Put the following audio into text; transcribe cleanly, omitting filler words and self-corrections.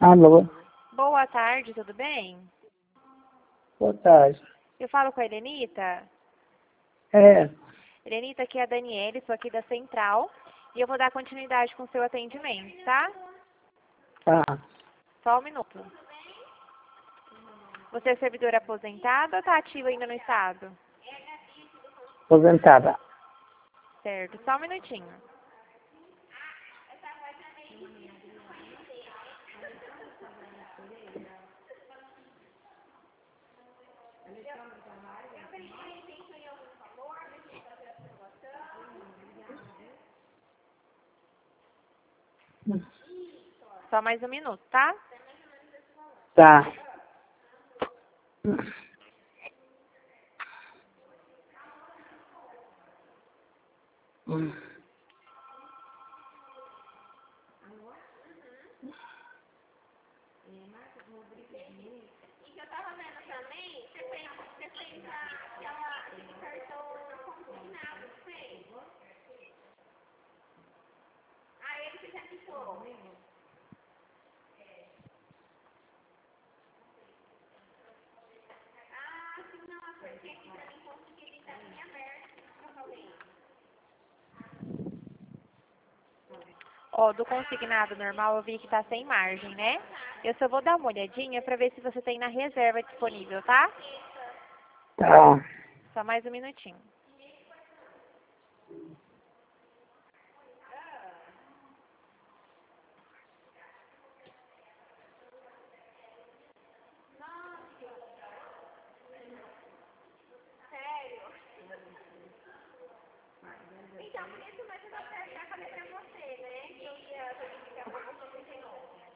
Alô, Boa tarde, tudo bem? boa tarde. Eu falo com a Helenita. É, Helenita, aqui é a Daniele, sou aqui da Central. E eu vou dar continuidade com o seu atendimento, tá? tá, Só um minuto. Você é servidora aposentada ou está ativa ainda no estado? aposentada. Certo, só um minutinho. Só mais um minuto, tá? Tá. E que eu tava vendo também, você fez aquele cartão consignado, não fez? Ah, ele que já ficou. Ah, sim, não, porque aqui pra mim conseguir ele tá bem aberto, que eu falei. Ó, do consignado normal eu vi que tá sem margem, né? Eu só vou dar uma olhadinha pra ver se você tem na reserva disponível, tá? Tá. Só mais um minutinho. Sério? Então, por isso, mas eu até falei pra você, né? Que eu ia verificar pra você de novo.